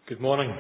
Good morning.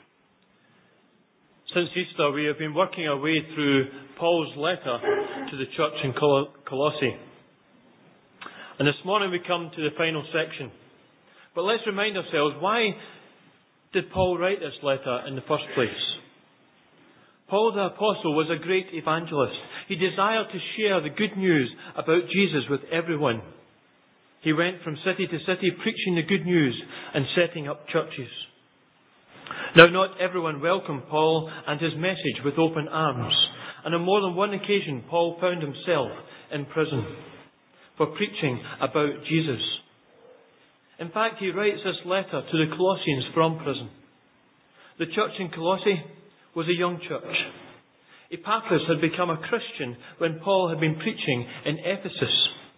Since Easter, we have been working our way through Paul's letter to the church in Colossae. And this morning we come to the final section. But let's remind ourselves, why did Paul write this letter in the first place? Paul the Apostle was a great evangelist. He desired to share the good news about Jesus with everyone. He went from city to city preaching the good news and setting up churches. Now, not everyone welcomed Paul and his message with open arms, and on more than one occasion Paul found himself in prison for preaching about Jesus. In fact, he writes this letter to the Colossians from prison. The church in Colossae was a young church. Epaphras had become a Christian when Paul had been preaching in Ephesus.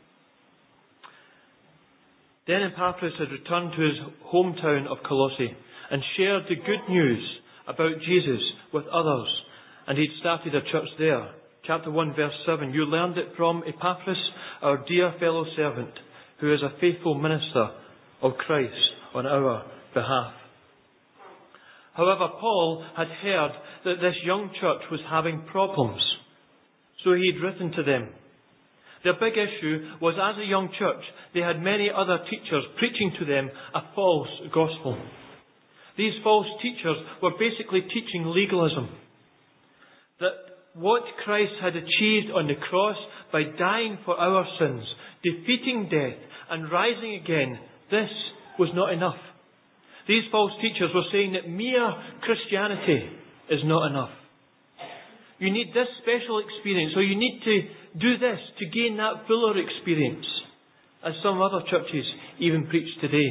Then Epaphras had returned to his hometown of Colossae and shared the good news about Jesus with others. And he'd started a church there. Chapter 1, verse 7. You learned it from Epaphras, our dear fellow servant, who is a faithful minister of Christ on our behalf. However, Paul had heard that this young church was having problems. So he'd written to them. Their big issue was, as a young church, they had many other teachers preaching to them a false gospel. These false teachers were basically teaching legalism. That what Christ had achieved on the cross by dying for our sins, defeating death and rising again, this was not enough. These false teachers were saying that mere Christianity is not enough. You need this special experience, or you need to do this to gain that fuller experience, as some other churches even preach today.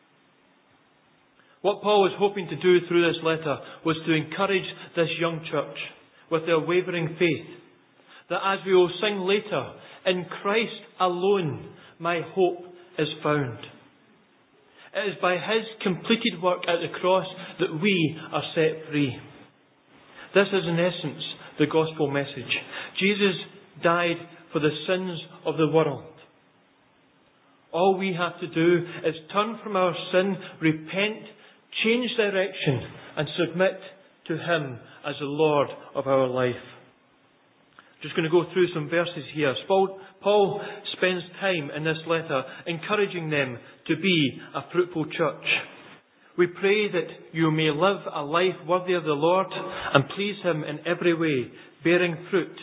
What Paul was hoping to do through this letter was to encourage this young church with their wavering faith, that as we will sing later, in Christ alone my hope is found. It is by His completed work at the cross that we are set free. This is in essence the gospel message. Jesus died for the sins of the world. All we have to do is turn from our sin, repent, change direction and submit to Him as the Lord of our life. Just going to go through some verses here. Paul spends time in this letter encouraging them to be a fruitful church. We pray that you may live a life worthy of the Lord and please Him in every way, bearing fruit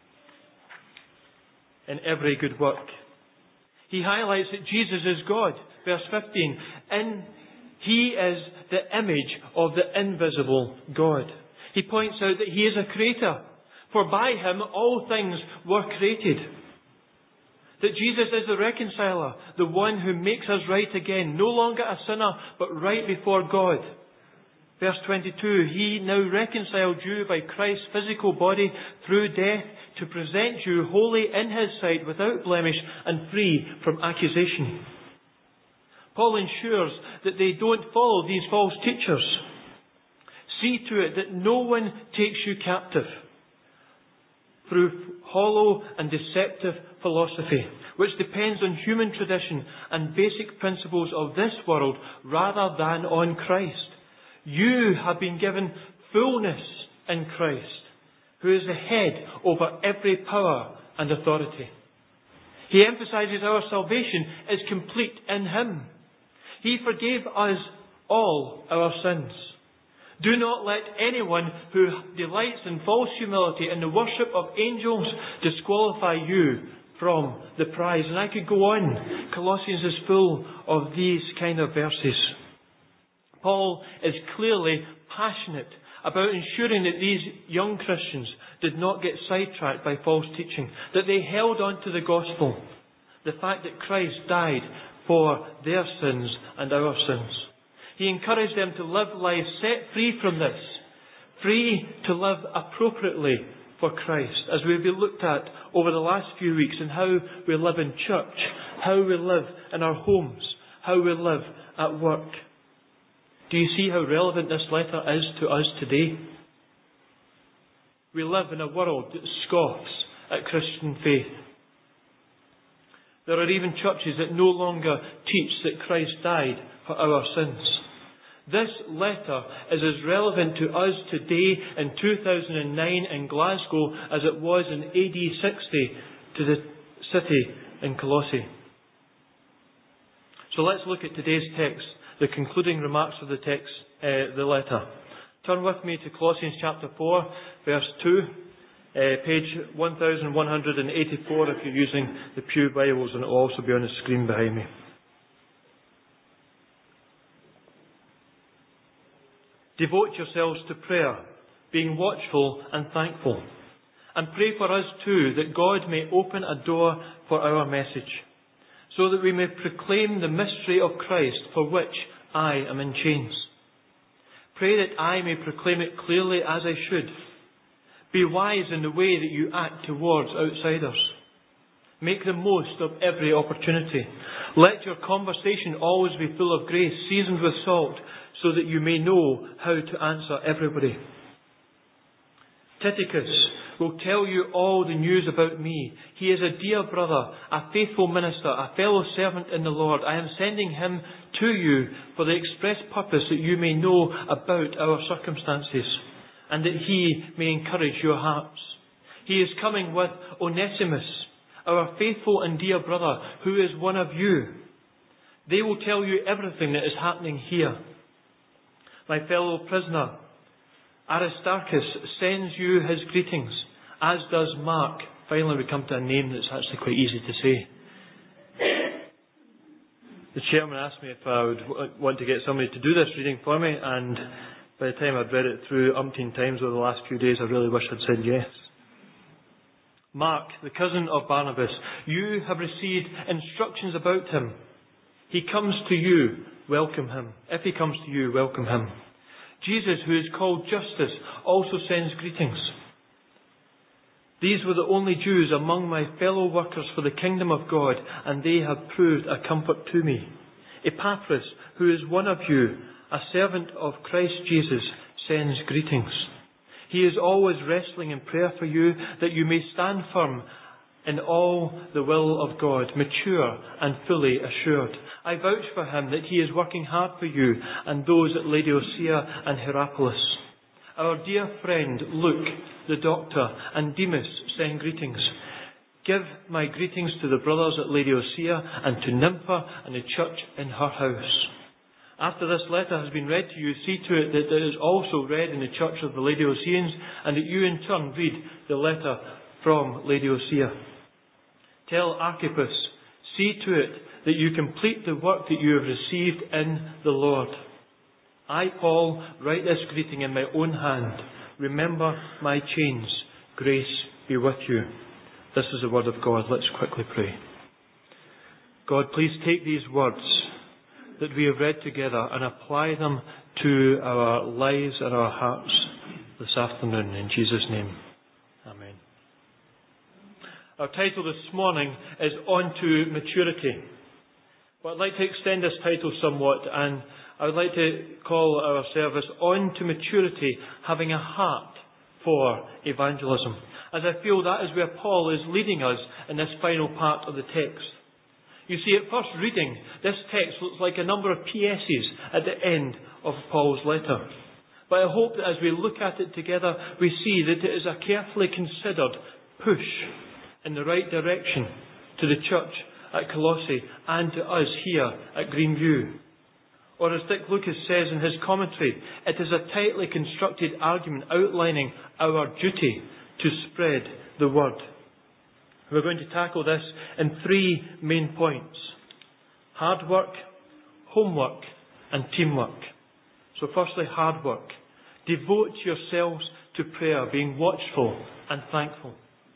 in every good work. He highlights that Jesus is God. Verse 15. He is the image of the invisible God. He points out that He is a creator, for by Him all things were created. That Jesus is the reconciler, the one who makes us right again, no longer a sinner, but right before God. Verse 22, He now reconciled you by Christ's physical body through death to present you holy in His sight, without blemish and free from accusation. Paul ensures that they don't follow these false teachers. See to it that no one takes you captive through hollow and deceptive philosophy, which depends on human tradition and basic principles of this world rather than on Christ. You have been given fullness in Christ, who is the head over every power and authority. He emphasizes our salvation is complete in Him. He forgave us all our sins. Do not let anyone who delights in false humility and the worship of angels disqualify you from the prize. And I could go on. Colossians is full of these kind of verses. Paul is clearly passionate about ensuring that these young Christians did not get sidetracked by false teaching, that they held on to the gospel, the fact that Christ died for their sins and our sins. He encouraged them to live lives set free from this, free to live appropriately for Christ, as we've been looked at over the last few weeks, in how we live in church, how we live in our homes, how we live at work. Do you see how relevant this letter is to us today? We live in a world that scoffs at Christian faith. There are even churches that no longer teach that Christ died for our sins. This letter is as relevant to us today in 2009 in Glasgow as it was in AD 60 to the city in Colossae. So let's look at today's text, the concluding remarks of the text, the letter. Turn with me to Colossians chapter 4, verse 2, page 1184 if you're using the Pew Bibles, and it will also be on the screen behind me. Devote yourselves to prayer, being watchful and thankful. And pray for us too, that God may open a door for our message, so that we may proclaim the mystery of Christ, for which I am in chains. Pray that I may proclaim it clearly as I should. Be wise in the way that you act towards outsiders. Make the most of every opportunity. Let your conversation always be full of grace, seasoned with salt, so that you may know how to answer everybody. Tychicus will tell you all the news about me. He is a dear brother, a faithful minister, a fellow servant in the Lord. I am sending him to you for the express purpose that you may know about our circumstances, and that he may encourage your hearts. He is coming with Onesimus, our faithful and dear brother, who is one of you. They will tell you everything that is happening here. My fellow prisoner, Aristarchus, sends you his greetings, as does Mark. Finally, we come to a name that's actually quite easy to say. The chairman asked me if I would want to get somebody to do this reading for me, and by the time I'd read it through umpteen times over the last few days, I really wish I'd said yes. Mark, the cousin of Barnabas, you have received instructions about him. He comes to you, welcome him. If he comes to you, welcome him. Jesus, who is called Justus, also sends greetings. These were the only Jews among my fellow workers for the kingdom of God, and they have proved a comfort to me. Epaphras, who is one of you, a servant of Christ Jesus, sends greetings. He is always wrestling in prayer for you, that you may stand firm in all the will of God, mature and fully assured. I vouch for him that he is working hard for you and those at Laodicea and Hierapolis. Our dear friend Luke, the doctor, and Demas send greetings. Give my greetings to the brothers at Laodicea and to Nympha and the church in her house. After this letter has been read to you, see to it that it is also read in the church of the Laodiceans, and that you in turn read the letter from Laodicea. Tell Archippus, see to it that you complete the work that you have received in the Lord. I, Paul, write this greeting in my own hand. Remember my chains. Grace be with you. This is the word of God. Let's quickly pray. God, please take these words that we have read together and apply them to our lives and our hearts this afternoon. In Jesus' name, amen. Our title this morning is On to Maturity. But I'd like to extend this title somewhat, and I would like to call our service On to Maturity, having a heart for evangelism, as I feel that is where Paul is leading us in this final part of the text. You see, at first reading, this text looks like a number of PSs at the end of Paul's letter. But I hope that as we look at it together, we see that it is a carefully considered push in the right direction to the church at Colossae and to us here at Greenview. Or as Dick Lucas says in his commentary, it is a tightly constructed argument outlining our duty to spread the word. We're going to tackle this in three main points: hard work, homework, and teamwork. So firstly, hard work. Devote yourselves to prayer, being watchful and thankful.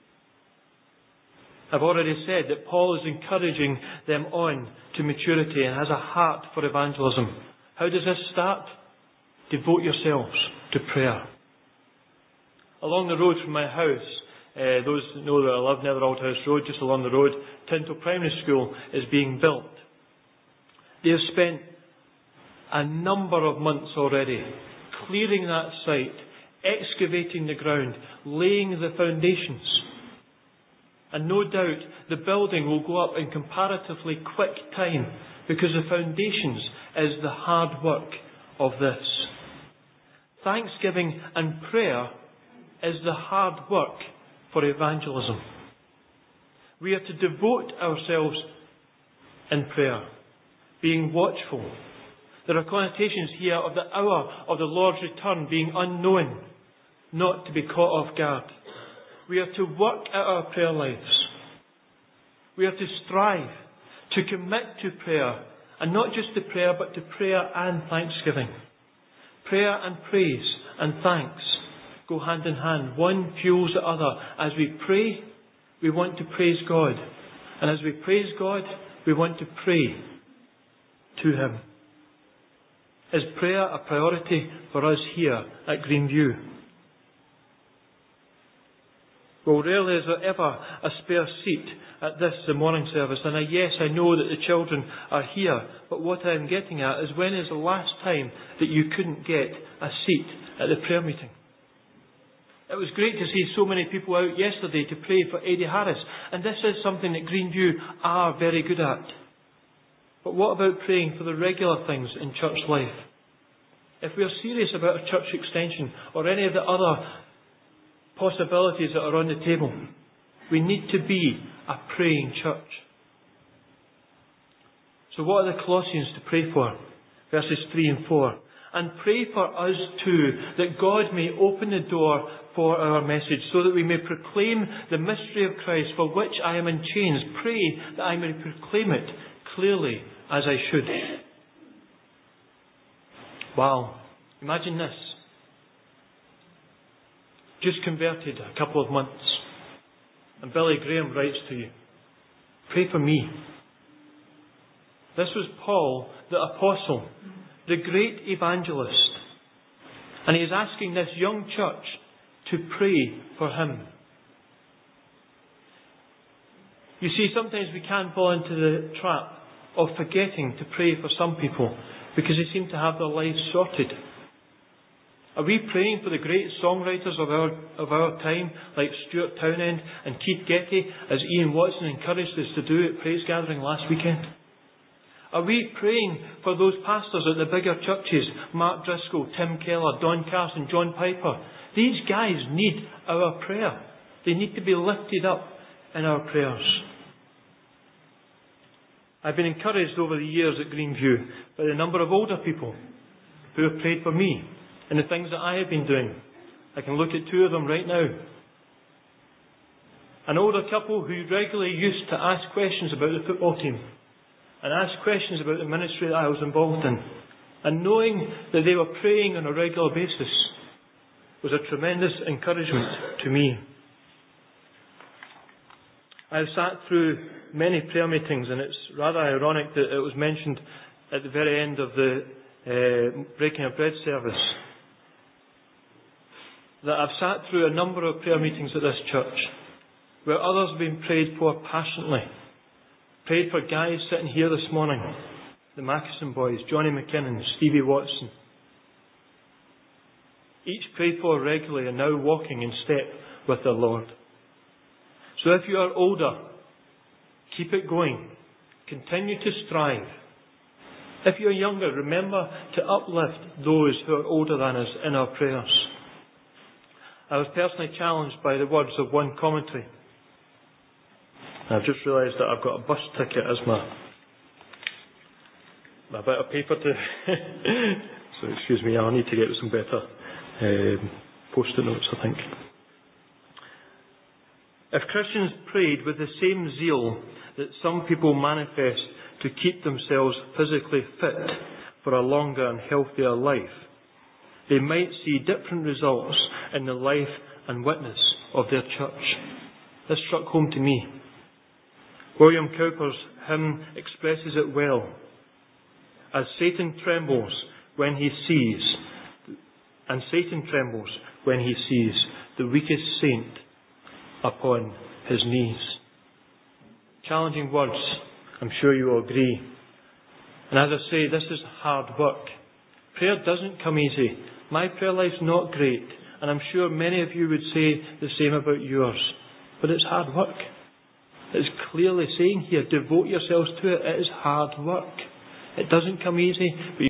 I've already said that Paul is encouraging them on to maturity and has a heart for evangelism. How does this start? Devote yourselves to prayer. Along the road from my house, those that know that I live near the Old House Road, just along the road, Tinto Primary School is being built. They have spent a number of months already clearing that site, excavating the ground, laying the foundations. And no doubt the building will go up in comparatively quick time, because the foundations is the hard work of this. Thanksgiving and prayer is the hard work for evangelism. We are to devote ourselves in prayer, being watchful. There are connotations here of the hour of the Lord's return being unknown, not to be caught off guard. We are to work at our prayer lives. We are to strive, to commit to prayer, and not just to prayer, but to prayer and thanksgiving. Prayer and praise and thanks go hand in hand. One fuels the other. As we pray, we want to praise God. And as we praise God, we want to pray to Him. Is prayer a priority for us here at Greenview? Well, rarely is there ever a spare seat at the morning service. And yes, I know that the children are here. But what I'm getting at is, when is the last time that you couldn't get a seat at the prayer meeting? It was great to see so many people out yesterday to pray for Eddie Harris. And this is something that Greenview are very good at. But what about praying for the regular things in church life? If we are serious about a church extension or any of the other possibilities that are on the table, we need to be a praying church. So what are the Colossians to pray for? Verses 3 and 4. And pray for us too, that God may open the door for our message, so that we may proclaim the mystery of Christ, for which I am in chains. Pray that I may proclaim it clearly as I should. Wow. Imagine this. Just converted a couple of months. And Billy Graham writes to you, pray for me. This was Paul, the apostle, the great evangelist. And he is asking this young church to pray for him. You see, sometimes we can fall into the trap of forgetting to pray for some people because they seem to have their lives sorted. Are we praying for the great songwriters of our time, like Stuart Townend and Keith Getty, as Ian Watson encouraged us to do at Praise Gathering last weekend? Are we praying for those pastors at the bigger churches, Mark Driscoll, Tim Keller, Don Carson, John Piper? These guys need our prayer. They need to be lifted up in our prayers. I've been encouraged over the years at Greenview by the number of older people who have prayed for me and the things that I have been doing. I can look at two of them right now. An older couple who regularly used to ask questions about the football team and ask questions about the ministry that I was involved in. And knowing that they were praying on a regular basis was a tremendous encouragement to me. I've sat through many prayer meetings, and it's rather ironic that it was mentioned at the very end of the breaking of bread service that I've sat through a number of prayer meetings at this church where others have been prayed for passionately. Prayed for guys sitting here this morning, the Mackison boys, Johnny McKinnon, Stevie Watson. Each prayed for regularly and now walking in step with the Lord. So if you are older, keep it going. Continue to strive. If you are younger, remember to uplift those who are older than us in our prayers. I was personally challenged by the words of one commentary. I've just realised that I've got a bus ticket as my bit of paper to... So excuse me, I'll need to get some better post-it notes, I think. If Christians prayed with the same zeal that some people manifest to keep themselves physically fit for a longer and healthier life, they might see different results in the life and witness of their church. This struck home to me. William Cowper's hymn expresses it well. As Satan trembles when he sees, and Satan trembles when he sees the weakest saint upon his knees. Challenging words, I'm sure you will agree. And as I say, this is hard work. Prayer doesn't come easy. My prayer life's not great, and I'm sure many of you would say the same about yours. But it's hard work. It's clearly saying here, devote yourselves to it. It is hard work. It doesn't come easy, but